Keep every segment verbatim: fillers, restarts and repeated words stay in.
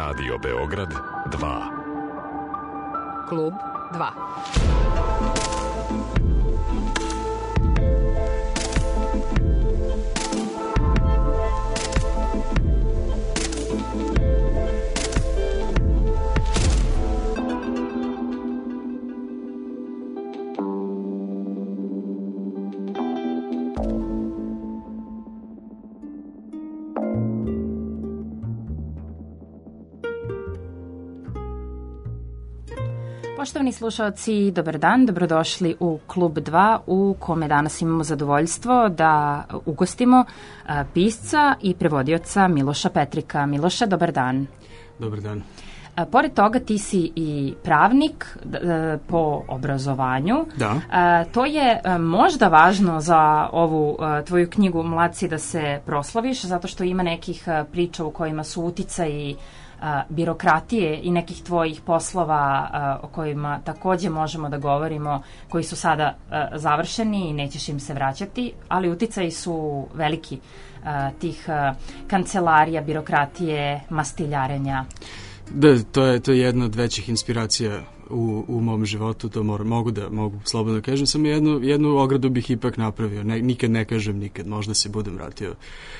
Radio Beograd dva. Klub dva. Poštovani slušalci, dobar dan, dobrodošli u Klub dva u kome danas imamo zadovoljstvo da ugostimo a, pisca i prevodioca Miloša Petrika. Miloše, dobar dan. Dobar dan. A, pored toga ti si i pravnik a, po obrazovanju. Da. A, to je a, možda važno za ovu a, tvoju knjigu Mladci da se proslaviš, zato što ima nekih a, priča u kojima su uticaji a, birokratije i nekih tvojih poslova a, o kojima takođe možemo da govorimo, koji su sada a, završeni i nećeš im se vraćati, ali uticaji su veliki a, tih a, kancelarija, birokratije, mastiljarenja. Da, to je, to je jedna od većih inspiracija u, u mom životu, to mora, mogu da mogu slobodno da kažem, samo jednu, jednu ogradu bih ipak napravio, ne, nikad ne kažem nikad, možda se budem vratio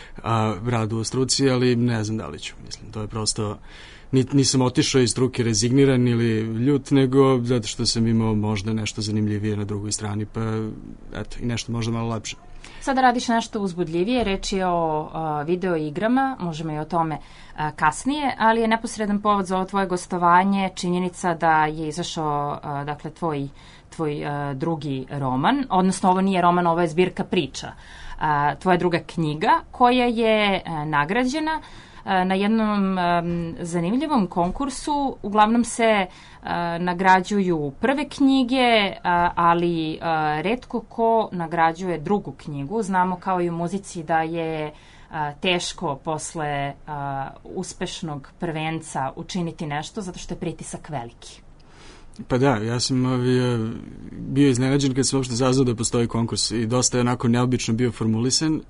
a, radu u struci, ali ne znam da li ću, mislim, to je prosto, nit, nisam otišao iz struke rezigniran ili ljut, nego zato što sam imao možda nešto zanimljivije na drugoj strani, pa eto, i nešto možda malo lepše. Sada radiš nešto uzbudljivije, reč je o a, video igrama, možemo i o tome a, kasnije, ali je neposredan povod za ovo tvoje gostovanje činjenica da je izašao a, dakle, tvoj, tvoj a, drugi roman, odnosno ovo nije roman, ovo je zbirka priča, a, tvoja druga knjiga koja je a, nagrađena na jednom um, zanimljivom konkursu. Uglavnom se uh, nagrađuju prve knjige, uh, ali uh, retko ko nagrađuje drugu knjigu. Znamo kao i u muzici da je uh, teško posle uh, uspešnog prvenca učiniti nešto zato što je pritisak veliki. Pa da, ja sam ovi, bio iznenađen kad sam uopšte saznao da postoji konkurs i dosta je onako neobično bio formulisan.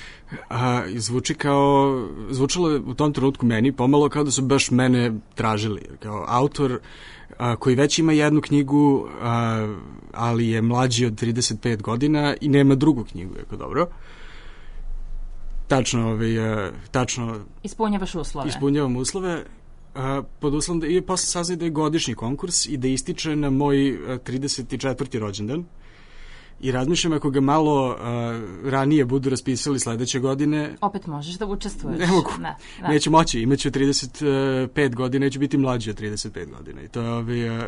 A, zvuči kao, zvučalo je u tom trenutku meni pomalo kao da su baš mene tražili, kao autor a, koji već ima jednu knjigu, a, ali je mlađi od trideset pet godina i nema drugu knjigu, jako dobro. Tačno, ovaj, a, tačno... Ispunjavaš uslove. Ispunjavam uslove, a, pod uslovom da i posle saznaju da je godišnji konkurs i da ističe na moj a, trideset četvrti rođendan. I razmišljam ako ga malo uh, ranije budu raspisali sledeće godine... Opet možeš da učestvuješ. Ne mogu. Ne, ne. Neću moći. Imaću trideset pet godina, neću biti mlađi od trideset pet godina. I to je, ovi, uh,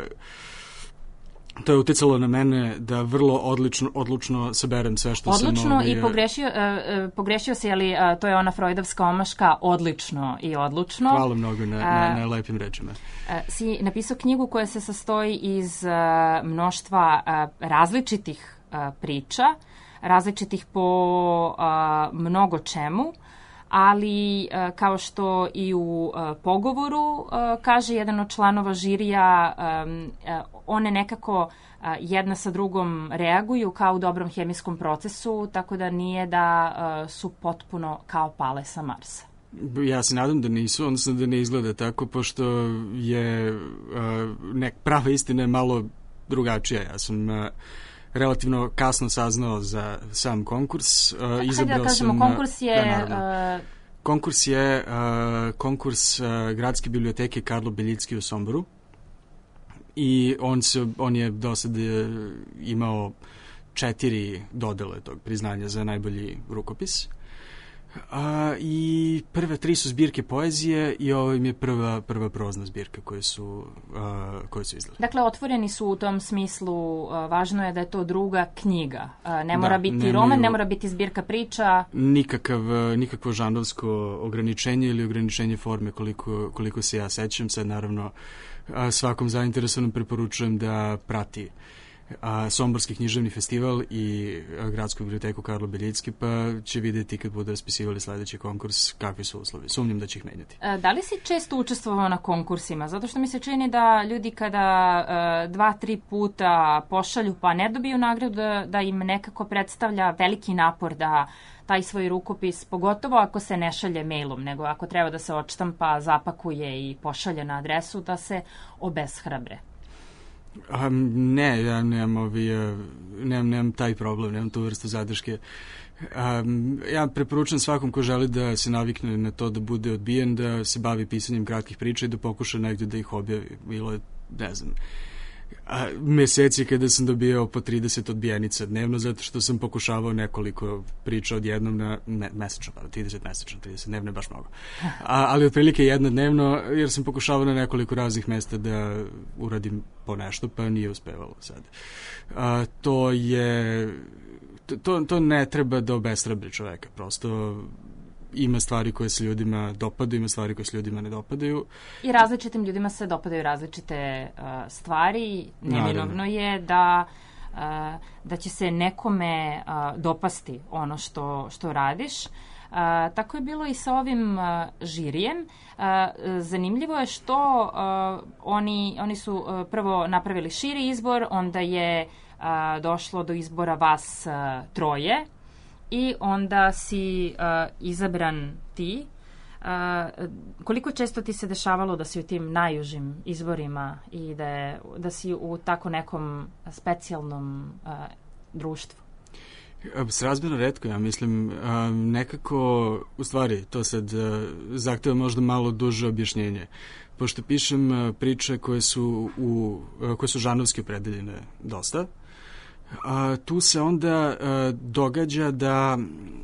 to je uticalo na mene da vrlo odlično, odlučno saberem sve što odlučno sam... Odlučno ovi, i pogrešio, uh, pogrešio si, ali uh, to je ona freudovska omaška odlično i odlučno. Hvala mnogo na, na, na lepim rečima. Uh, si napisao knjigu koja se sastoji iz uh, mnoštva uh, različitih priča, različitih po a, mnogo čemu, ali a, kao što i u a, pogovoru a, kaže jedan od članova žirija, a, a, one nekako a, jedna sa drugom reaguju kao u dobrom hemijskom procesu, tako da nije da a, su potpuno kao pale sa Marsa. Ja se nadam da nisu, odnosno da ne izgleda tako, pošto je a, nek, prava istina je malo drugačija. Ja sam... A, relativno kasno saznao za sam konkurs. Uh, Hajde da kažemo, sam, konkurs je... Da, uh... Konkurs je uh, konkurs uh, Gradske biblioteke Karlo Beljicki u Somboru i on, se, on je do sada imao četiri dodele tog priznanja za najbolji rukopis. A, i prve tri su zbirke poezije i ovo im je prva, prva prozna zbirka koje su, a, koje su izdali. Dakle, otvoreni su u tom smislu, a, važno je da je to druga knjiga. A, ne mora da, biti nemaju, roman, ne mora biti zbirka priča. Nikakav, nikakvo žanrovsko ograničenje ili ograničenje forme koliko, koliko se ja sećam. Sad naravno svakom zainteresovanom preporučujem da prati a, Somborski književni festival i a, Gradsku biblioteku Karlo Beljicki, pa će vidjeti kad budu raspisivali sledeći konkurs kakvi su uslovi. Sumnjam da će ih menjati. E, da li si često učestvovao na konkursima? Zato što mi se čini da ljudi kada e, dva, tri puta pošalju pa ne dobiju nagradu, da, da im nekako predstavlja veliki napor da taj svoj rukopis, pogotovo ako se ne šalje mailom, nego ako treba da se odštampa, zapakuje i pošalje na adresu, da se obeshrabre. Um, ne, ja nemam, ovi, nemam, nemam taj problem, nemam tu vrstu zadrške. Um, ja preporučujem svakom ko želi da se navikne na to da bude odbijen, da se bavi pisanjem kratkih priča i da pokuša negdje da ih objavi. Bilo je, ne znam, a, meseci kada sam dobijao po trideset odbijenica dnevno, zato što sam pokušavao nekoliko priča odjednom na me, mesečno, pa trideset mesečno, trideset dnevno je baš mnogo. A, ali otprilike jedna dnevno, jer sam pokušavao na nekoliko raznih mesta da uradim po nešto, pa nije uspevalo sad. A, to je... To, to ne treba da obeshrabri čoveka, prosto ima stvari koje se ljudima dopadaju, ima stvari koje se ljudima ne dopadaju. I različitim ljudima se dopadaju različite uh, stvari. Neminovno je da, uh, da će se nekome uh, dopasti ono što, što radiš. Uh, tako je bilo i sa ovim uh, žirijem. Uh, zanimljivo je što uh, oni, oni su uh, prvo napravili širi izbor, onda je uh, došlo do izbora vas uh, troje i onda si uh, izabran ti. Uh, koliko često ti se dešavalo da si u tim najužim izborima i da, je, da si u tako nekom specijalnom uh, društvu? Srazmjerno retko, ja mislim, nekako, u stvari, to sad zahteva možda malo duže objašnjenje. Pošto pišem priče koje su, u, koje su žanrovski opredeljene dosta, a, tu se onda a, događa da,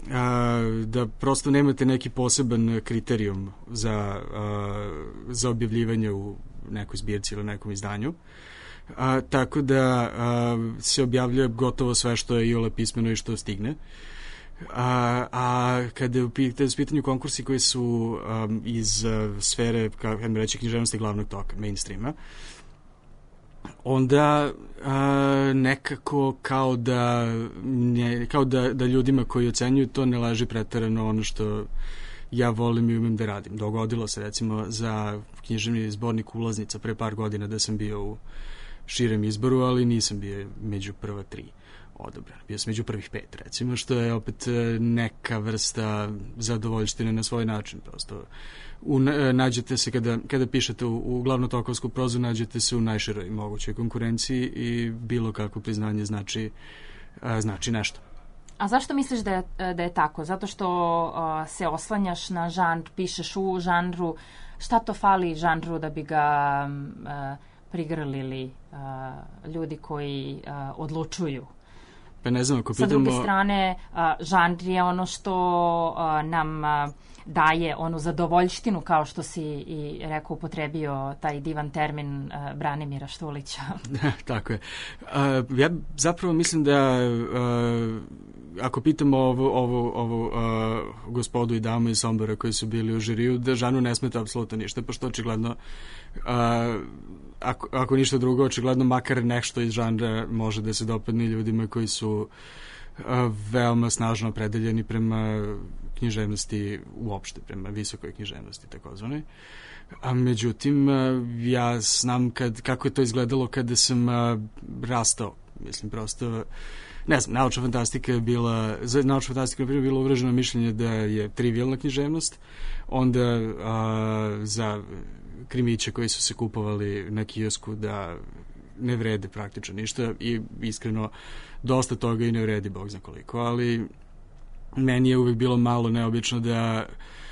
a, da prosto nemate neki poseban kriterijum za, a, za objavljivanje u nekoj zbirci ili nekom izdanju. A, tako da a, se objavljuje gotovo sve što je iole pismeno i što stigne. A, a kada je u pitanju konkursi koji su um, iz uh, sfere, kako mi reći, književnosti glavnog toka, mainstreama, onda a, nekako kao da ne, kao da, da ljudima koji ocenjuju to ne leži preterano ono što ja volim i umem da radim. Dogodilo se recimo za književni zbornik Ulaznica pre par godina da sam bio u širem izboru, ali nisam bio među prva tri odobren. Bio sam među prvih pet, recimo, što je opet neka vrsta zadovoljštine na svoj način. Prosto u, nađete se, kada, kada pišete u, u glavnotokovsku prozu, nađete se u najširoj mogućoj konkurenciji i bilo kakvo priznanje znači, znači nešto. A zašto misliš da je, da je tako? Zato što uh, se oslanjaš na žanr, pišeš u žanru. Šta to fali žanru da bi ga uh, prigrlili uh, ljudi koji uh, odlučuju? Pa ne znam, ako pitamo... Sa druge strane, uh, žanr je ono što uh, nam uh, daje onu zadovoljštinu, kao što si i rekao, upotrebio taj divan termin uh, Branimira Štulića. Tako je. Uh, ja zapravo mislim da uh, ako pitamo ovo, ovo, ovo uh, gospodu i damu iz Sombora koji su bili u žiriju, da žanru ne smeta apsolutno ništa, pošto očigledno uh, ako, ako ništa drugo, očigledno makar nešto iz žanra može da se dopadne ljudima koji su uh, veoma snažno opredeljeni prema književnosti uopšte, prema visokoj književnosti takozvanoj. A međutim, ja znam kad, kako je to izgledalo kada sam uh, rastao. Mislim, prosto, ne znam, naučna fantastika je bila, za naučna fantastika je bilo uvreženo mišljenje da je trivialna književnost, onda uh, za krimiće koji su se kupovali na kiosku da ne vrede praktično ništa i iskreno dosta toga i ne vredi bog zna koliko, ali meni je uvek bilo malo neobično da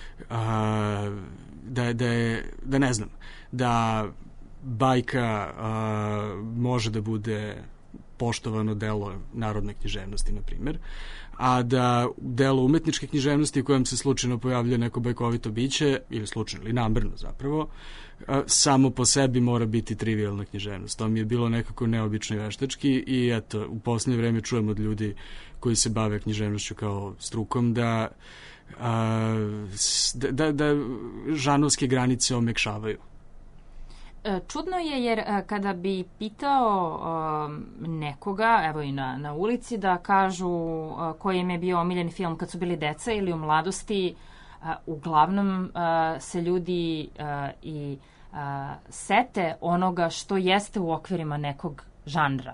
a, da, da je, da ne znam, da bajka a, može da bude poštovano delo narodne književnosti, na primjer, a da delo umetničke književnosti u kojem se slučajno pojavlja neko bajkovito biće, ili slučajno, ili namerno zapravo, a, samo po sebi mora biti trivialna književnost. To mi je bilo nekako neobično i veštački i eto, u posljednje vreme čujem od ljudi koji se bave književnošću kao strukom da, a, da, da žanovske granice omekšavaju. Čudno je jer kada bi pitao nekoga, evo i na, na ulici, da kažu koji im je bio omiljeni film kad su bili deca ili u mladosti, uglavnom se ljudi i sete onoga što jeste u okvirima nekog žanra.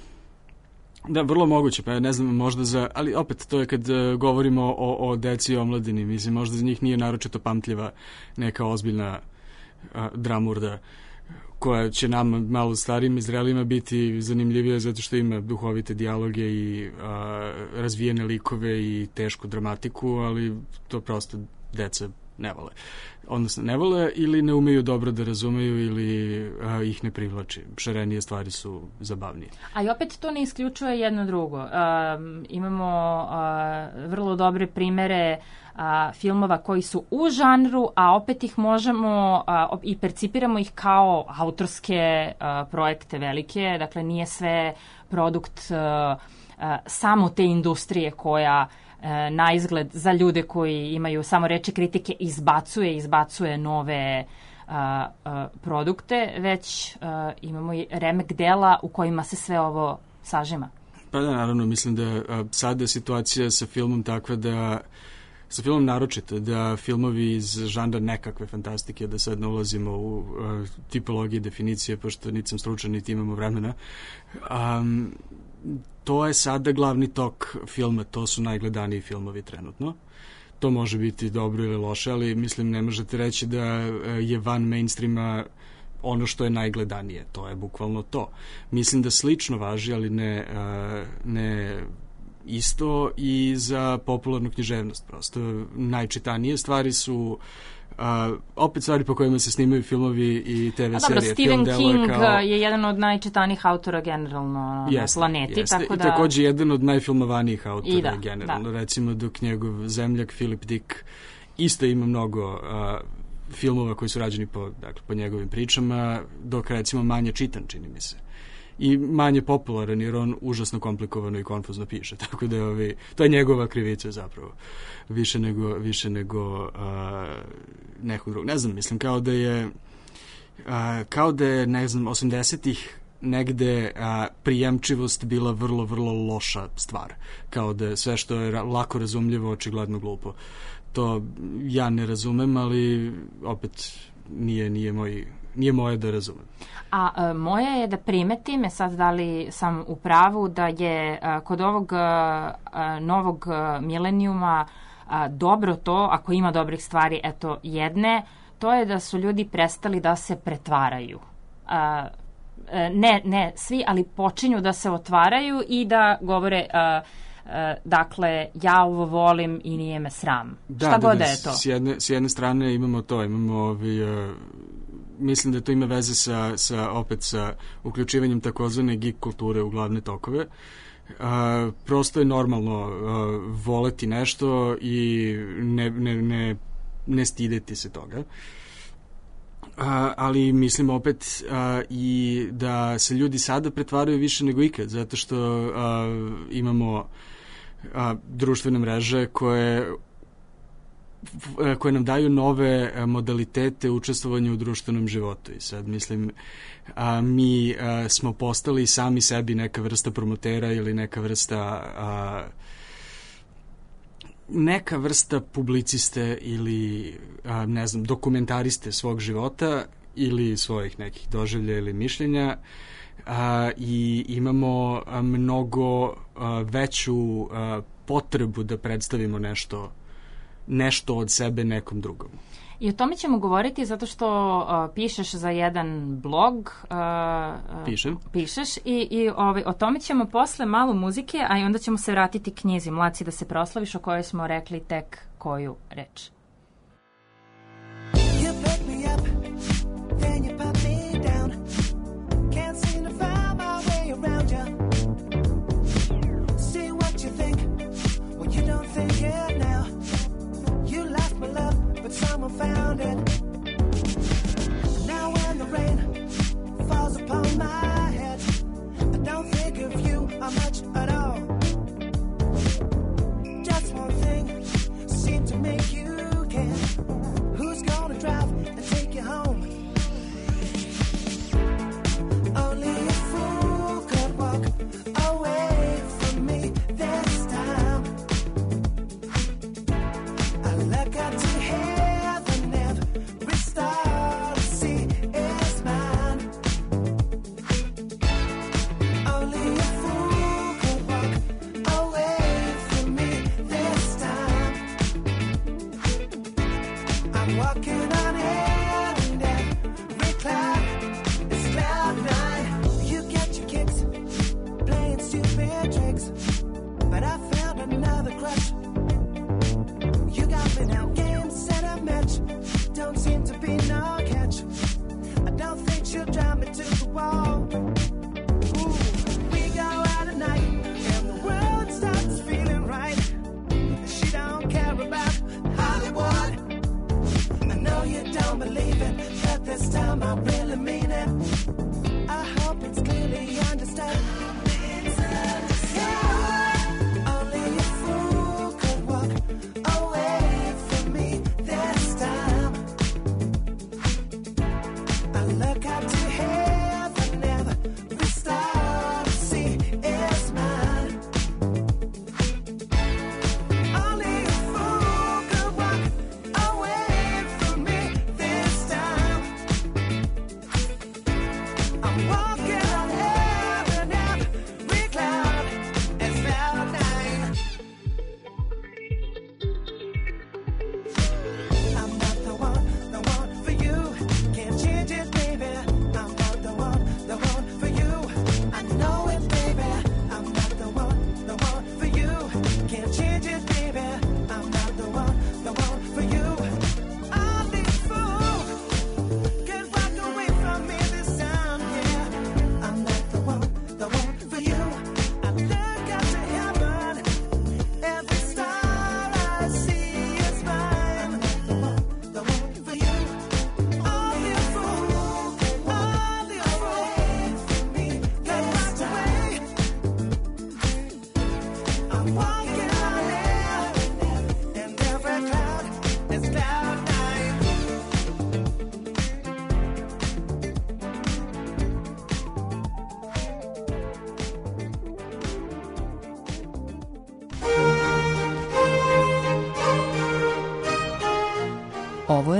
Da, vrlo moguće, pa ne znam, možda za, ali opet to je kad uh, govorimo o, o deci i omladini, mislim, možda za njih nije naročito pamtljiva neka ozbiljna uh, dramurda koja će nam malo starijim i zrelima biti zanimljivija zato što ima duhovite dijaloge i uh, razvijene likove i tešku dramatiku, ali to prosto deca ne vole. Odnosno, ne vole ili ne umeju dobro da razumeju ili a, ih ne privlači. Šarenije stvari su zabavnije. A i opet to ne isključuje jedno drugo. A, imamo a, vrlo dobre primere a, filmova koji su u žanru, a opet ih možemo a, i percipiramo ih kao autorske a, projekte velike. Dakle, nije sve produkt a, a, samo te industrije koja na izgled za ljude koji imaju samo reči kritike izbacuje, izbacuje nove a, a, produkte, već a, imamo i remek dela u kojima se sve ovo sažima. Pa da, naravno, mislim da a, sada je situacija sa filmom takva da sa filmom naročito, da filmovi iz žanra nekakve fantastike, da sad ne ulazimo u uh, tipologije, definicije, pošto niti sam stručan, niti imamo vremena, um, to je sada glavni tok filma, to su najgledaniji filmovi trenutno. To može biti dobro ili loše, ali mislim ne možete reći da je van mainstreama ono što je najgledanije. To je bukvalno to. Mislim da slično važi, ali ne, ne isto i za popularnu književnost. Prosto najčitanije stvari su Uh, opet stvari po kojima se snimaju filmovi i te ve serije. Dobro, Stephen King kao... je jedan od najčitanijih autora generalno jeste, na planeti. Jeste. Tako da... I takođe jedan od najfilmovanijih autora da, generalno. Da. Recimo dok njegov zemljak Philip Dick isto ima mnogo uh, filmova koji su rađeni po, dakle, po njegovim pričama, dok recimo manje čitan, čini mi se. I manje popularan, jer on užasno komplikovano i konfuzno piše, tako da je ovi, to je njegova krivica zapravo, više nego, više nego uh, nekog drugog. Ne znam, mislim, kao da je uh, kao da je, ne znam, osamdesetih negde a, prijemčivost bila vrlo, vrlo loša stvar. Kao da je sve što je ra- lako razumljivo, očigledno glupo. To ja ne razumem, ali opet nije, nije moj... nije moje da razumem. A, a moje je da primetim, je sad da li sam u pravu, da je a, kod ovog a, a, novog a, milenijuma a, dobro to, ako ima dobrih stvari, eto jedne, to je da su ljudi prestali da se pretvaraju. A, ne, ne svi, ali počinju da se otvaraju i da govore... A, dakle, ja ovo volim i nije me sram. Da, Šta da, god da, je to. S jedne, s jedne strane imamo to, imamo ovi, uh, mislim da to ima veze sa, sa opet sa uključivanjem takozvane geek kulture u glavne tokove. Uh, prosto je normalno uh, voleti nešto i ne, ne, ne, ne stideti se toga. Uh, ali mislim opet uh, i da se ljudi sada pretvaraju više nego ikad, zato što uh, imamo a, društvene mreže koje koje nam daju nove modalitete učestvovanja u društvenom životu. I sad mislim, a, mi a, smo postali sami sebi neka vrsta promotera ili neka vrsta a, neka vrsta publiciste ili a, ne znam, dokumentariste svog života ili svojih nekih doživlja ili mišljenja. Uh, i imamo uh, mnogo uh, veću uh, potrebu da predstavimo nešto nešto od sebe nekom drugom. I o tome ćemo govoriti zato što uh, pišeš za jedan blog. Uh, Pišem. Pišeš i, i ovaj, o tome ćemo posle malo muzike, a i onda ćemo se vratiti knjizi Mlaci da se proslaviš, o kojoj smo rekli tek koju reč. You pick me up, then you pop me down. Around you, see what you think when you don't think it now. You lost my love, but someone found it. Now when the rain falls upon my head, I don't think of you much at all. Just one thing seemed to make you care. Who's gonna drive and take you home?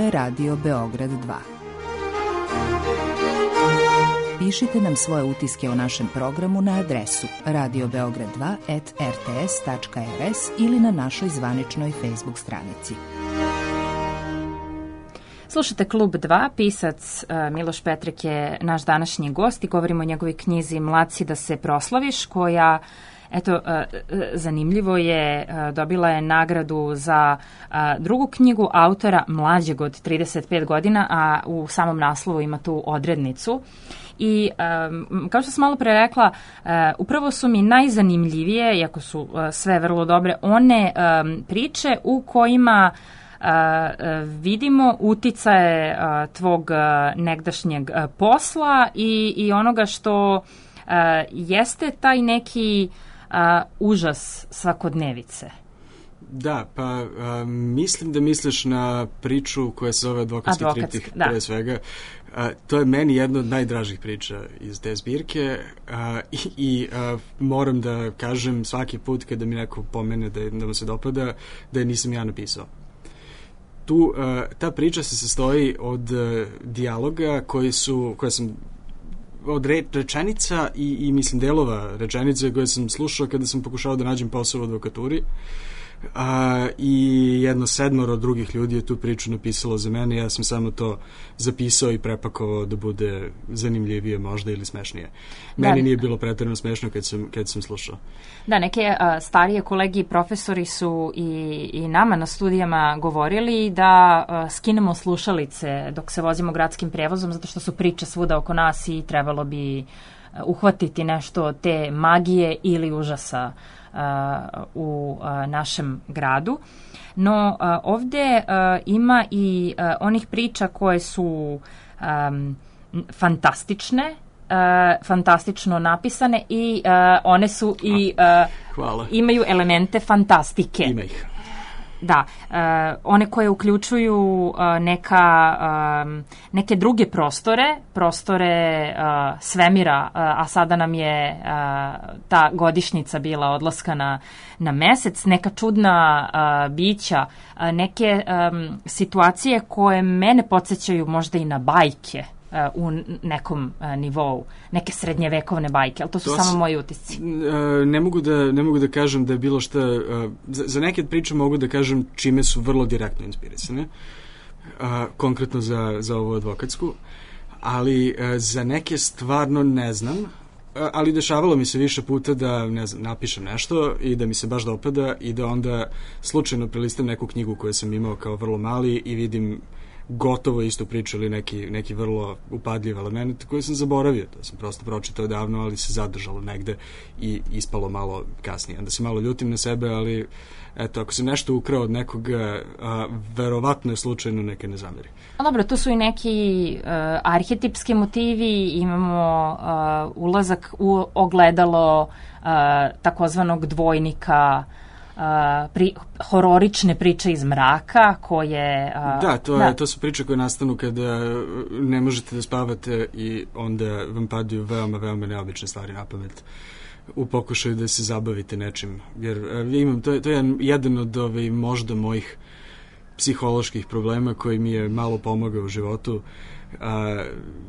je Radio Beograd dva. Pišite nam svoje utiske o našem programu na adresu radio beograd dva at r t s tačka r s ili na našoj zvaničnoj Facebook stranici. Slušate Klub dva, pisac uh, Miloš Petrek je naš današnji gost i govorimo o njegovoj knjizi Mlad si da se proslaviš, koja, eto, uh, zanimljivo je, uh, dobila je nagradu za uh, drugu knjigu autora mlađeg od trideset pet godina, a u samom naslovu ima tu odrednicu. I um, kao što sam malo pre rekla, uh, upravo su mi najzanimljivije, iako su uh, sve vrlo dobre, one um, priče u kojima Uh, vidimo uticaje uh, tvog uh, negdašnjeg uh, posla i, i onoga što uh, jeste taj neki uh, užas svakodnevice. Da, pa uh, mislim da misliš na priču koja se zove Advokatski, Advokatski triptih, da. Pre svega. Uh, to je meni jedna od najdražih priča iz te zbirke uh, i, i uh, moram da kažem svaki put kada mi neko pomene da, da mu se dopada, da je nisam ja napisao. Tu, uh, ta priča se sastoji od uh, dijaloga koji su, koje sam od re, rečenica i, i mislim delova rečenice koje sam slušao kada sam pokušao da nađem posao u advokaturi. A, i jedno sedmoro drugih ljudi je tu priču napisalo za mene, ja sam samo to zapisao i prepakovao da bude zanimljivije možda ili smešnije. Meni da. Nije bilo preterano smešno kad sam, kad sam slušao. Da, neke a, starije kolegi i profesori su i, i nama na studijama govorili da a, skinemo slušalice dok se vozimo gradskim prevozom, zato što su priče svuda oko nas i trebalo bi a, uhvatiti nešto od te magije ili užasa Uh, u uh, našem gradu. No uh, ovde uh, ima i uh, onih priča koje su um, fantastične, uh, fantastično napisane i uh, one su i uh, imaju elemente fantastike. Ima ih. Da, uh, one koje uključuju uh, neka, um, neke druge prostore, prostore uh, svemira, uh, a sada nam je uh, ta godišnjica bila odlaska na, na mesec, neka čudna uh, bića, uh, neke um, situacije koje mene podsjećaju možda i na bajke u nekom nivou, neke srednjevekovne bajke, ali to su to samo s... moji utisci. Ne mogu da, ne mogu da kažem da je bilo šta, za, za neke priče mogu da kažem čime su vrlo direktno inspirisane, konkretno za, za ovu advokatsku, ali za neke stvarno ne znam, ali dešavalo mi se više puta da, ne znam, napišem nešto i da mi se baš dopada i da onda slučajno prelistam neku knjigu koju sam imao kao vrlo mali i vidim gotovo istu priču ili neki, neki vrlo upadljiv element koji sam zaboravio. To sam prosto pročitao davno, ali se zadržalo negde i ispalo malo kasnije. Onda se malo ljutim na sebe, ali eto, ako sam nešto ukrao od nekoga, a, verovatno je slučajno, neke ne zameri. A dobro, tu su i neki uh, arhetipski motivi, imamo uh, ulazak u ogledalo uh, takozvanog dvojnika, Uh, pri, hororične priče iz mraka koje... Uh, da, to, je, da, to su priče koje nastanu kada ne možete da spavate i onda vam padaju veoma, veoma neobične stvari na pamet u pokušaju da se zabavite nečim. Jer uh, imam, to, je, to je jedan od ove, možda mojih psiholoških problema koji mi je malo pomogao u životu. A,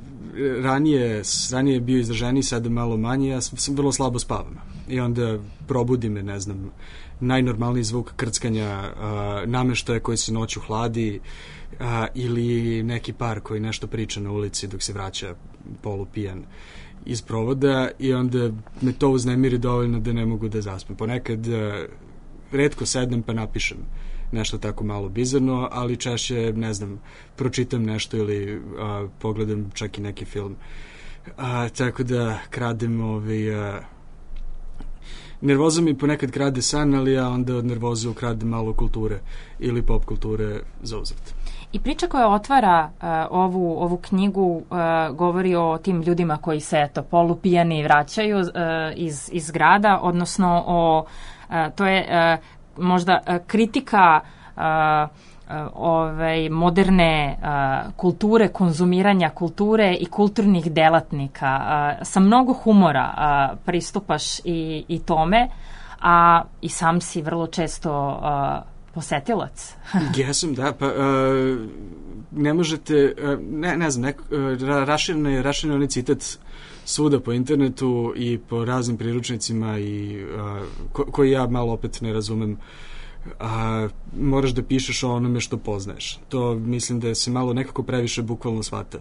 ranije, ranije je bio izraženiji, sada malo manje, ja sam, sam vrlo slabo spavam. I onda probudi me, ne znam, najnormalniji zvuk krckanja, a, nameštaja koji se noću hladi, a, ili neki par koji nešto priča na ulici dok se vraća polupijan iz provoda i onda me to uznemiri dovoljno da ne mogu da zaspem. Ponekad a, retko sednem pa napišem nešto tako malo bizarno, ali češće, ne znam, pročitam nešto ili a, pogledam čak i neki film. A, tako da kradem ovaj... A, nervoza mi ponekad krade san, ali ja onda od nervoze ukradem malo kulture ili pop kulture za uzvrat. I priča koja otvara uh, ovu, ovu knjigu uh, govori o tim ljudima koji se eto, polupijani vraćaju uh, iz, iz grada, odnosno o, uh, to je uh, možda uh, kritika uh, uh, ovaj, moderne uh, kulture, konzumiranja kulture i kulturnih delatnika. Uh, sa mnogo humora uh, pristupaš i, i tome, a i sam si vrlo često uh, posetilac. Jesam, da, pa uh, ne možete, uh, ne, ne znam, neko, uh, raširen je raširen onaj citat svuda po internetu i po raznim priručnicima i uh, ko, koji ja malo opet ne razumem. A, moraš da pišeš o onome što poznaješ. To mislim da se malo nekako previše bukvalno shvata.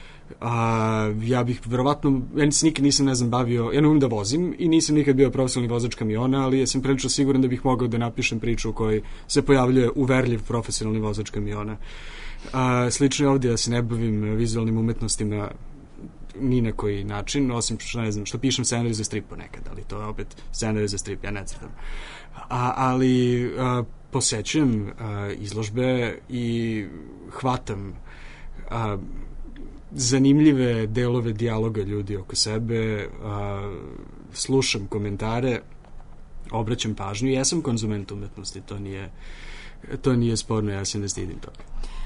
A, ja bih verovatno, ja nikad nisam, ne znam, bavio, ja ne umem da vozim i nisam nikad bio profesionalni vozač kamiona, ali ja sam prilično siguran da bih mogao da napišem priču u kojoj se pojavljuje uverljiv profesionalni vozač kamiona. A, slično je ovdje, ja se ne bavim vizualnim umetnostima ni na koji način, osim što, ne znam, što pišem scenarij za strip ponekad, ali to je opet scenarij za strip, ja ne crtam. A, ali a, posećujem a, izložbe i hvatam a, zanimljive delove dijaloga ljudi oko sebe, a, slušam komentare, obraćam pažnju i ja sam konzument umetnosti, to nije, to nije sporno, ja se ne stidim toga.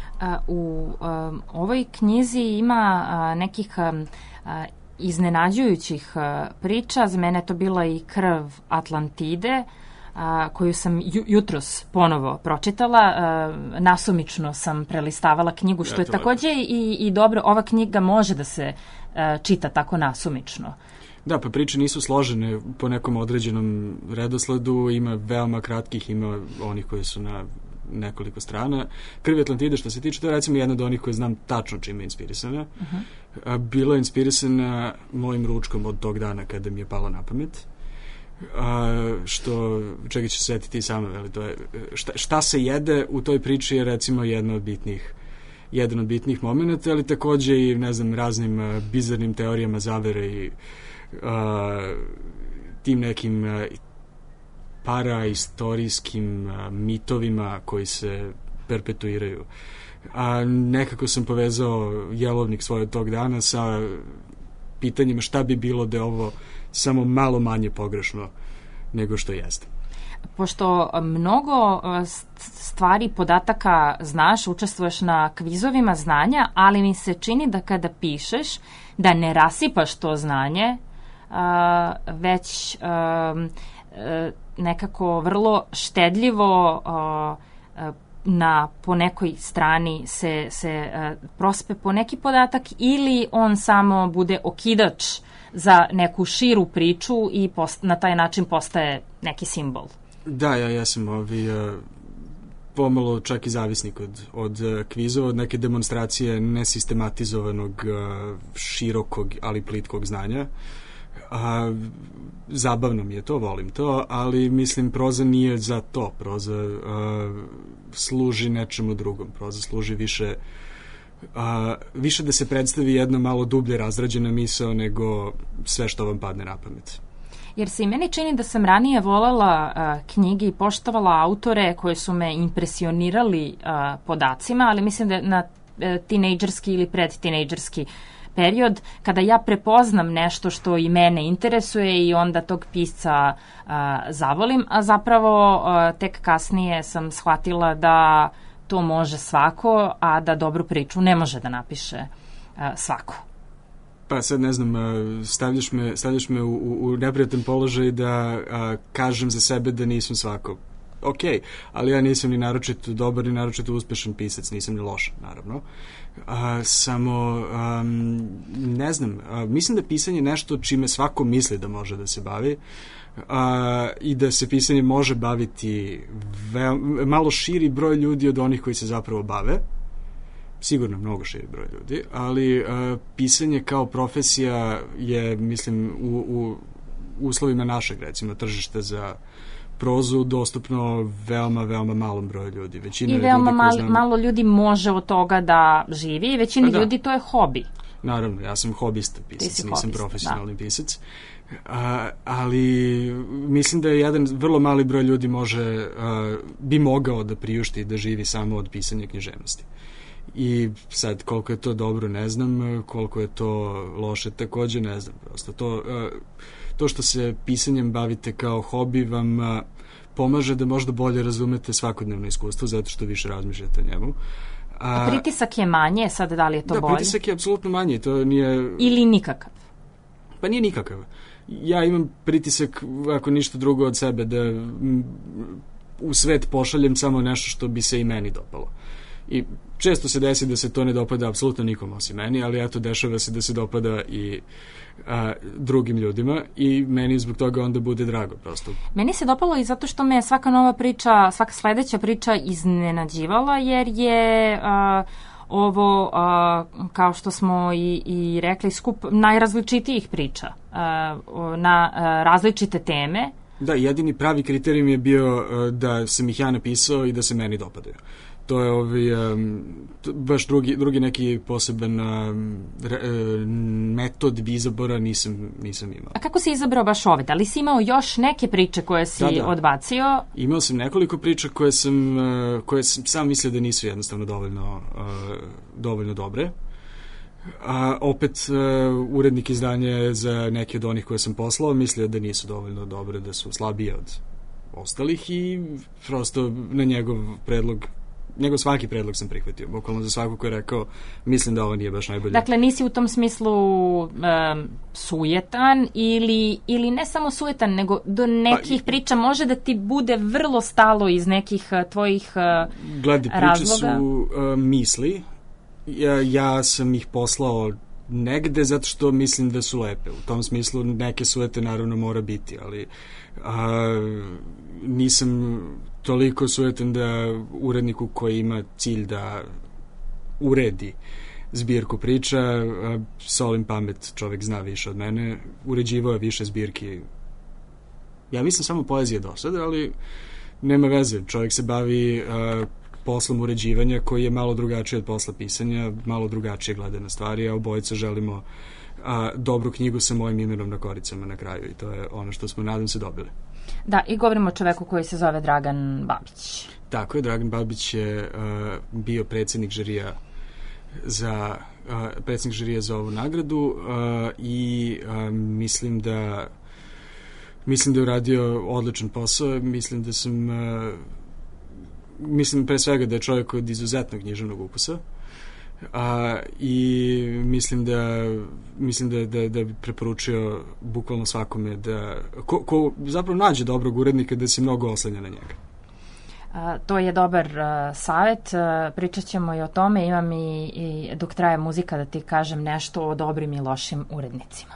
U um, ovoj knjizi ima uh, nekih um, uh, iznenađujućih uh, priča. Za mene je to bila i Krv Atlantide, uh, koju sam ju, jutros ponovo pročitala. Uh, nasumično sam prelistavala knjigu, što je takođe i, i dobro. Ova knjiga može da se uh, čita tako nasumično. Da, pa priče nisu složene po nekom određenom redosledu, ima veoma kratkih, ima onih koji su na nekoliko strana. Krv Atlantide, što se tiče, to je recimo jedna od onih koje znam tačno čime je inspirisana. Uh-huh. Bila je inspirisana mojim ručkom od tog dana kada mi je palo na pamet. A, što, čega će se setiti i sama, veli, to je, šta, šta se jede u toj priči je recimo jedna od bitnih jedan od bitnih momenta, ali takođe i, ne znam, raznim uh, bizarnim teorijama zavere i uh, tim nekim uh, paraistorijskim a, mitovima koji se perpetuiraju. A nekako sam povezao jelovnik svoj tog dana sa pitanjima šta bi bilo da je ovo samo malo manje pogrešno nego što jeste. Pošto mnogo stvari, podataka znaš, učestvuješ na kvizovima znanja, ali mi se čini da kada pišeš, da ne rasipaš to znanje, a, već a, a, nekako vrlo štedljivo uh, na po nekoj strani se, se uh, prospe po neki podatak ili on samo bude okidač za neku širu priču i post, na taj način postaje neki simbol. Da, ja, ja sam ovi, uh, pomalo čak i zavisnik od, od uh, kvizova, od neke demonstracije nesistematizovanog, uh, širokog, ali plitkog znanja. A, zabavno mi je to, volim to, ali mislim proza nije za to. Proza a, služi nečemu drugom. Proza služi više a, više da se predstavi jedna malo dublje razrađena misao nego sve što vam padne na pamet. Jer se i meni čini da sam ranije volela a, knjige i poštovala autore koji su me impresionirali a, podacima, ali mislim da na a, tinejdžerski ili predtinejdžerski period, kada ja prepoznam nešto što i mene interesuje i onda tog pisca a, zavolim, a zapravo a, tek kasnije sam shvatila da to može svako, a da dobru priču ne može da napiše a, svako. Pa sad ne znam, stavljaš me, stavljaš me u, u neprijatan položaj da a, kažem za sebe da nisam svako. Ok, ali ja nisam ni naročito dobar, ni naročito uspešan pisac, nisam ni loš, naravno. A, samo, um, ne znam, a, mislim da pisanje je nešto čime svako misli da može da se bavi a, i da se pisanje može baviti ve, malo širi broj ljudi od onih koji se zapravo bave. Sigurno mnogo širi broj ljudi, ali a, pisanje kao profesija je, mislim, u, u uslovima našeg, recimo, tržišta za prozu dostupno veoma, veoma malom broju ljudi. Većina I veoma ljudi mal, znam... malo ljudi može od toga da živi i većina da. ljudi to je hobi. Naravno, ja sam hobista pisac, nisam hobista, profesionalni da. pisac. A, ali mislim da je jedan vrlo mali broj ljudi može, a, bi mogao da priušti da živi samo od pisanja književnosti. I sad, koliko je to dobro, ne znam, koliko je to loše, takođe ne znam. Prosto to... A, to što se pisanjem bavite kao hobi vam a, pomaže da možda bolje razumete svakodnevno iskustvo zato što više razmišljate o njemu. A, pritisak je manje, sad da li je to da, bolje? Da, pritisak je apsolutno manji, to nije... Ili nikakav? Pa nije nikakav. Ja imam pritisak, ako ništa drugo od sebe, da m, u svet pošaljem samo nešto što bi se i meni dopalo. I često se desi da se to ne dopada apsolutno nikom osim meni, ali eto, dešava se da se dopada i a, drugim ljudima i meni zbog toga onda bude drago prosto. Meni se dopalo i zato što me svaka nova priča, svaka sledeća priča iznenađivala, jer je a, ovo, a, kao što smo i, i rekli, skup najrazličitijih priča a, na a, različite teme. Da, jedini pravi kriterijum je bio a, da sam ih ja napisao i da se meni dopadaju. To je ovaj, um, baš drugi, drugi neki poseban um, re, um, metod izabora nisam, nisam imao. A kako si izabrao baš ove? Da li si imao još neke priče koje si da, da. odbacio? Imao sam nekoliko priča koje sam, uh, koje sam sam mislio da nisu jednostavno dovoljno, uh, dovoljno dobre. A opet uh, urednik izdanja za neke od onih koje sam poslao mislio da nisu dovoljno dobre, da su slabije od ostalih i prosto na njegov predlog njegov svaki predlog sam prihvatio. Bukvalno za svako ko je rekao, mislim da ovo nije baš najbolje. Dakle, nisi u tom smislu um, sujetan ili, ili ne samo sujetan, nego do nekih pa, priča može da ti bude vrlo stalo iz nekih uh, tvojih uh, gledi, razloga? Priče su uh, misli. Ja, ja sam ih poslao negde zato što mislim da su lepe. U tom smislu neke sujete naravno mora biti, ali a, nisam toliko sujetan da uredniku koji ima cilj da uredi zbirku priča, a, solim pamet, čovek zna više od mene, uređivao je više zbirki. Ja mislim samo poezije do sada, ali nema veze, čovek se bavi a, poslom uređivanja koji je malo drugačiji od posla pisanja, malo drugačije gleda na stvari, a obojica želimo a, dobru knjigu sa mojim imenom na koricama na kraju i to je ono što smo, nadam se, dobili. Da, i govorimo o čoveku koji se zove Dragan Babić. Tako je, Dragan Babić je a, bio predsjednik žirija za a, predsjednik žirija za ovu nagradu a, i a, mislim da mislim da je uradio odličan posao, mislim da sam a, mislim pre svega da je čovjek od izuzetnog književnog ukusa a, i mislim da mislim da, da, da bi preporučio bukvalno svakome da ko, ko zapravo nađe dobrog urednika da se mnogo oslanja na njega. A, to je dobar uh, savjet, uh, pričat ćemo i o tome, imam i, i dok traje muzika da ti kažem nešto o dobrim i lošim urednicima.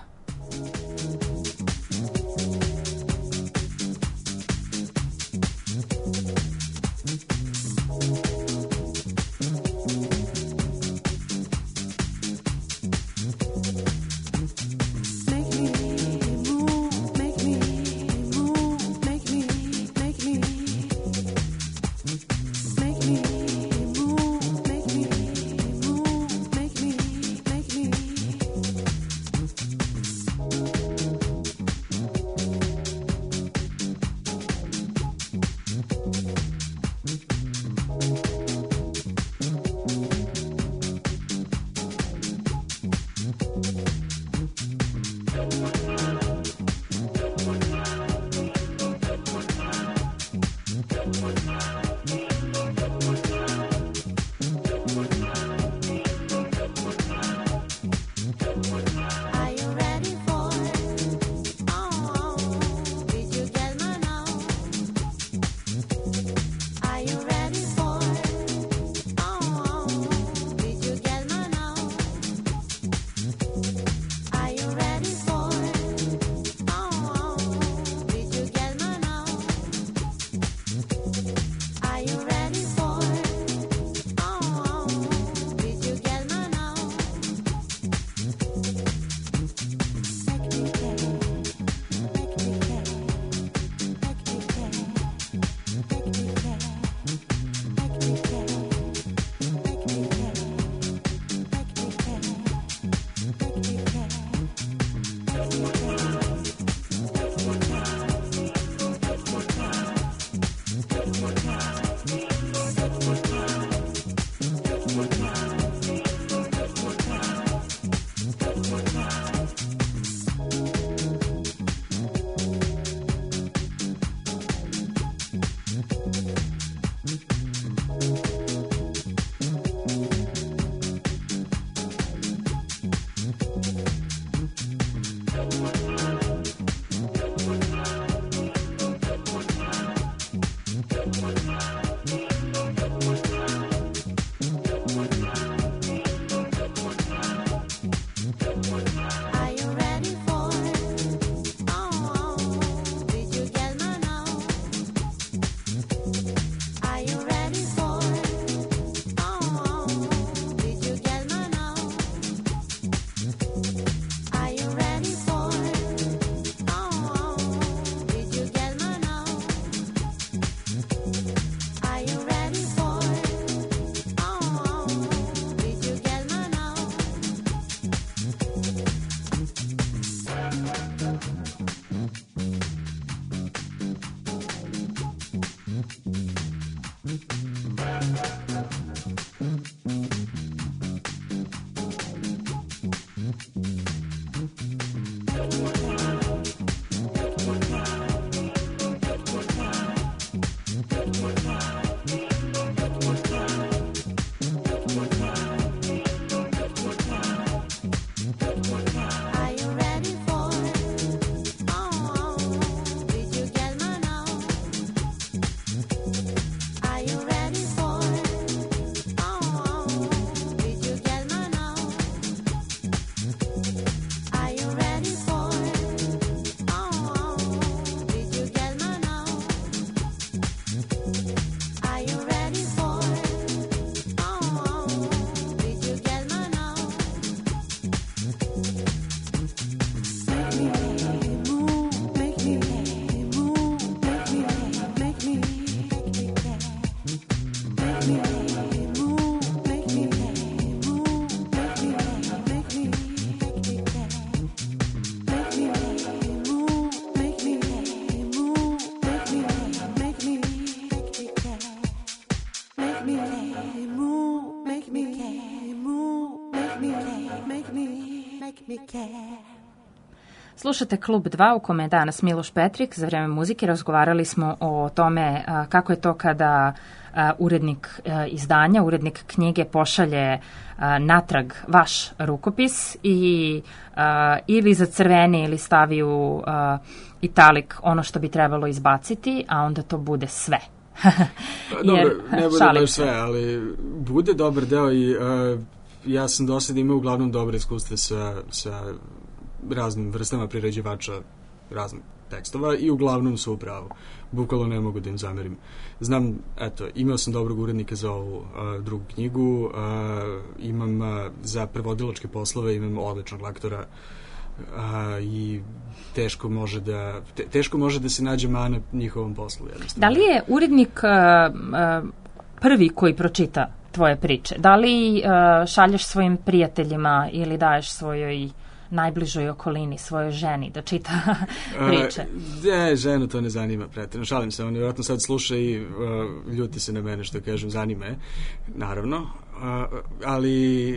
Slušate Klub dva u kome je danas Miloš Petrik. Za vreme muzike razgovarali smo o tome a, kako je to kada a, urednik a, izdanja, urednik knjige pošalje a, natrag vaš rukopis i a, ili zacrveni ili stavi u a, italik ono što bi trebalo izbaciti, a onda to bude sve. Dobro, ne bude baš sve, ali bude dobar deo i a, ja sam do sada imao uglavnom dobre iskustva sa, sa raznim vrstama priređivača raznih tekstova i uglavnom su u pravu. Bukvalno ne mogu da im zamerim. Znam, eto, imao sam dobrog urednika za ovu uh, drugu knjigu, uh, imam uh, za prevodilačke poslove, imam odličnog lektora uh, i teško može da te, teško može da se nađe mana njihovom poslu. Da li je urednik uh, uh, prvi koji pročita tvoje priče? Da li uh, šalješ svojim prijateljima ili daješ svojoj najbližoj okolini, svojoj ženi da čita priče? Uh, ne, ženu to ne zanima pretjerano. Šalim se, on vjerojatno sad sluša i uh, ljuti se na mene što kažem, zanima je, naravno. Uh, ali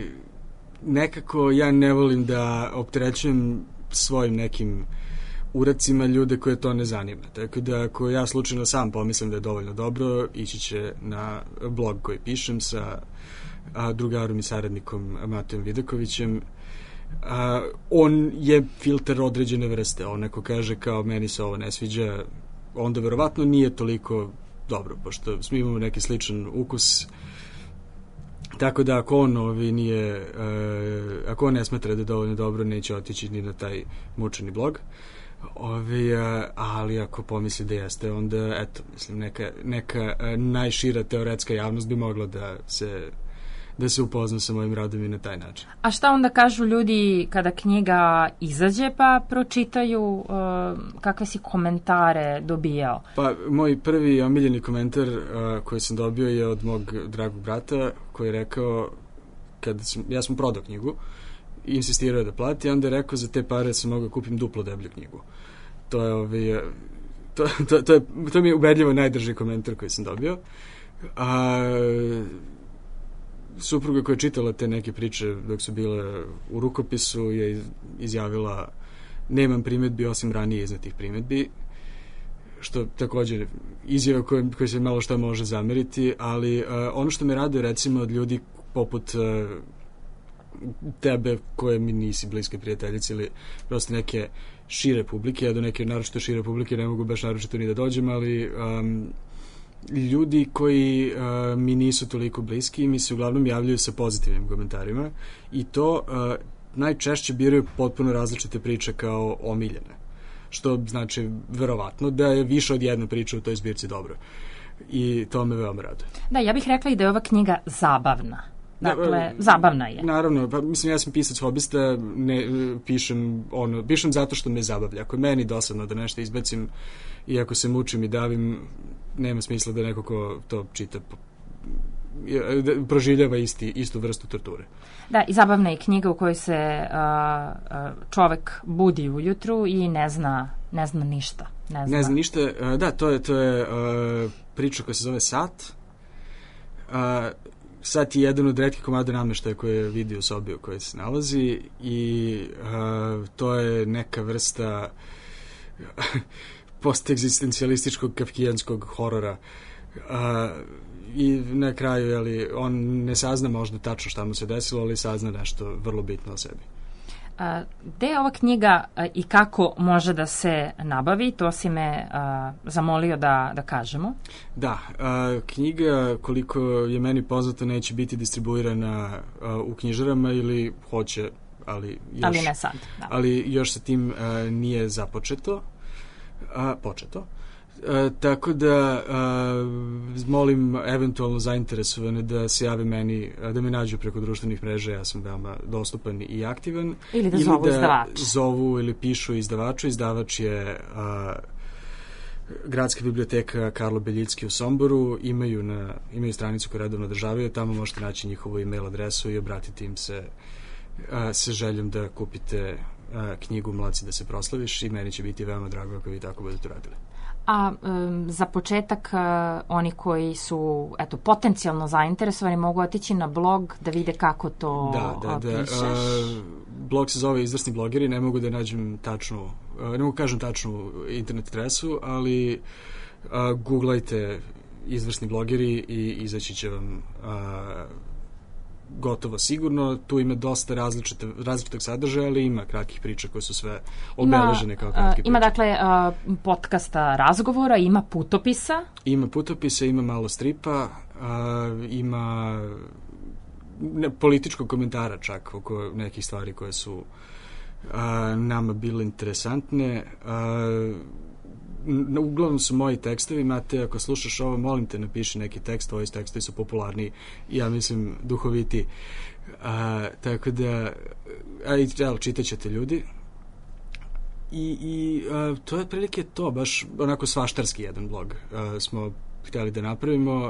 nekako ja ne volim da opterećujem svojim nekim uracima ljude koje to ne zanima. Tako da ako ja slučajno sam pomislim da je dovoljno dobro, ići će na blog koji pišem sa a, drugarom i saradnikom Matejom Vidakovićem. A, on je filter određene vrste. On neko kaže kao meni se ovo ne sviđa, onda verovatno nije toliko dobro, pošto svi imamo neki sličan ukus. Tako da ako on ovi nije, uh, ako on ne smatra da je dovoljno dobro, neće otići ni na taj mučeni blog. Ovi, uh, ali ako pomisli da jeste, onda eto, mislim, neka, neka uh, najšira teoretska javnost bi mogla da se da se upozna sa mojim radom i na taj način. A šta onda kažu ljudi kada knjiga izađe pa pročitaju, uh, kakve si komentare dobijao? Pa moj prvi omiljeni komentar uh, koji sam dobio je od mog dragog brata koji je rekao, kad sam, ja sam prodao knjigu i insistirao da plati, onda je rekao za te pare sam mogao kupim duplo deblju knjigu. To je, ovaj, to, to, to, je, to mi je ubedljivo najdrži komentar koji sam dobio. A supruga koja je čitala te neke priče dok su bile u rukopisu je izjavila nemam primedbi osim ranije iznetih primedbi, što također izjava koje, koje se malo šta može zameriti, ali uh, ono što me raduje recimo od ljudi poput uh, tebe koje mi nisi bliske prijateljice ili prosto neke šire publike, ja do neke naročito šire publike ne mogu baš naročito ni da dođem, ali um, ljudi koji uh, mi nisu toliko bliski mi se uglavnom javljaju sa pozitivnim komentarima i to uh, najčešće biraju potpuno različite priče kao omiljene, što znači verovatno da je više od jedne priče u toj zbirci dobro i to me veoma raduje. Da, ja bih rekla i da je ova knjiga zabavna. Dakle, da, zabavna je. Naravno, pa mislim ja sam pisac hobista, ne pišem ono, pišem zato što me zabavlja. Ako je meni dosadno da nešto izbacim i ako se mučim i davim, nema smisla da neko ko to čita proživljava isti, istu vrstu torture. Da, i zabavna je knjiga u kojoj se uh, čovek budi ujutru i ne zna, ne zna ništa. Ne zna, ne zna ništa, uh, da, to je, to je uh, priča koja se zove Sat. Uh, Sat je jedan od retkih komada nameštaja koje vidi u sobi u kojoj se nalazi i uh, to je neka vrsta postegzistencialističkog kafkijanskog horora. Uh, I na kraju, jeli, on ne sazna možda tačno šta mu se desilo, ali sazna nešto vrlo bitno o sebi. A, gde je ova knjiga a, i kako može da se nabavi? To si me a, zamolio da, da kažemo. Da, a, knjiga, koliko je meni poznato, neće biti distribuirana a, u knjižarama ili hoće, ali još, ali ne sad. Da. Ali još sa tim a, nije započeto. A, početo. E, tako da a, molim eventualno zainteresovane da se jave meni, da me nađu preko društvenih mreža, ja sam veoma dostupan i aktivan. Ili da zovu izdavač. Zovu ili pišu izdavaču. Izdavač je a, Gradska biblioteka Karlo Beljicki u Somboru. Imaju, na, imaju stranicu koju redovno održavaju, tamo možete naći njihovu e-mail adresu i obratiti im se a, sa željom da kupite a, knjigu Mlaci da se proslaviš i meni će biti veoma drago ako vi tako budete radili. A um, za početak uh, oni koji su eto potencijalno zainteresovani mogu otići na blog da vide kako to da, da, da. pišeš. Uh, blog se zove Izvrsni blogeri, ne mogu da nađem tačnu, uh, ne mogu kažem tačnu internet adresu, ali uh, googlajte Izvrsni blogeri i izaći će vam uh, gotovo sigurno. Tu ima dosta različite, različitog sadržaja, ali ima kratkih priča koje su sve obeležene kao kratke priče. Ima dakle podcasta razgovora, ima putopisa. Ima putopisa, ima malo stripa, ima ne, političkog komentara čak oko nekih stvari koje su nama bile interesantne. Uglavnom su moji tekstovi, Mate, ako slušaš ovo, molim te, napiši neki tekst, tvoji tekstovi su popularni i ja mislim duhoviti. A, tako da, a i evo, čitat ćete ljudi. I, i a, to je otprilike to, baš onako svaštarski jedan blog a, smo htjeli da napravimo.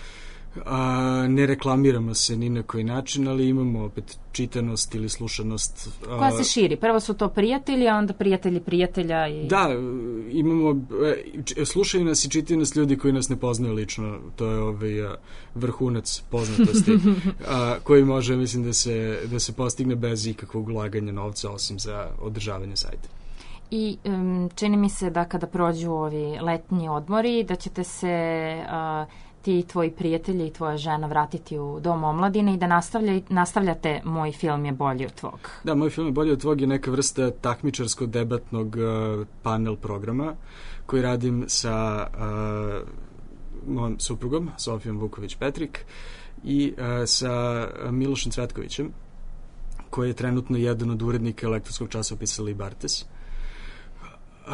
A, ne reklamiramo se ni na koji način, ali imamo opet čitanost ili slušanost. A, koja se širi? Prvo su to prijatelji, a onda prijatelji prijatelja. I... Da, imamo, slušaju nas i čitaju nas ljudi koji nas ne poznaju lično. To je ovaj vrhunac poznatosti a, koji može, mislim, da se, da se postigne bez ikakvog ulaganja novca, osim za održavanje sajta. I um, čini mi se da kada prođu ovi letnji odmori, da ćete se... Uh, ti tvoji prijatelji i tvoja žena vratiti u dom omladine i da nastavljate Moj film je bolji od tvog. Da, Moj film je bolji od tvog je neka vrsta takmičarsko-debatnog uh, panel programa koji radim sa uh, mojom suprugom, Sofijom Vuković-Petrik i uh, sa Milošem Cvetkovićem, koji je trenutno jedan od urednika elektronskog časopisa Libertas. Uh,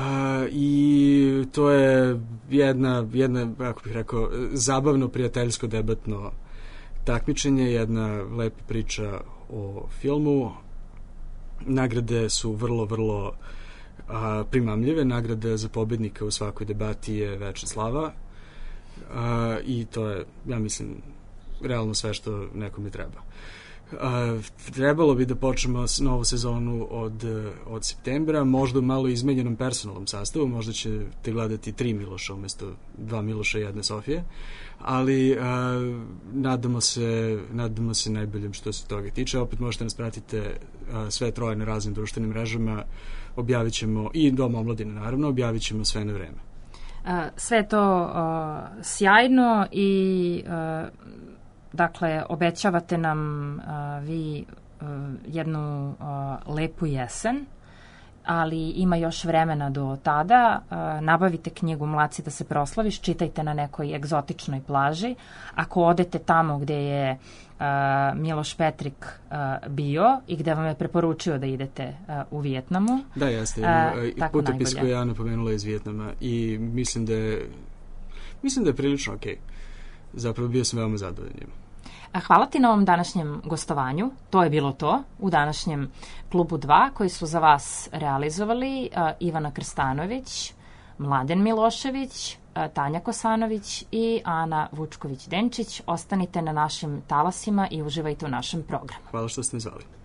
i to je jedna, jedna, kako bih rekao, zabavno, prijateljsko, debatno takmičenje, jedna lepa priča o filmu. Nagrade su vrlo, vrlo uh, primamljive. Nagrada za pobednika u svakoj debati je večna slava uh, i to je, ja mislim, realno sve što nekome treba. Uh, trebalo bi da počnemo novu sezonu od, od septembra, možda u malo izmenjenom personalnom sastavu, možda ćete gledati tri Miloša umjesto dva Miloša i jedne Sofije, ali uh, nadamo se, nadamo se najboljem što se toga tiče. Opet možete nas pratite uh, sve troje na raznim društvenim mrežama, objavit ćemo, i Dom omladine naravno, objavit ćemo sve na vreme. Uh, sve to uh, sjajno i uh, dakle, obećavate nam uh, vi uh, jednu uh, lepu jesen, ali ima još vremena do tada. Uh, nabavite knjigu Mlaci da se proslaviš, čitajte na nekoj egzotičnoj plaži. Ako odete tamo gde je uh, Miloš Petrik uh, bio i gde vam je preporučio da idete uh, u Vijetnamu. Da, jeste. Uh, putopis koji ja napomenula iz Vijetnama i mislim da je, mislim da je prilično okej. Zapravo bio sam veoma zadovoljan. Hvala ti na ovom današnjem gostovanju. To je bilo to u današnjem Klubu dva koji su za vas realizovali uh, Ivana Krstanović, Mladen Milošević, Tanja Kosanović i Ana Vučković-Denčić. Ostanite na našim talasima i uživajte u našem programu. Hvala što ste me zvali.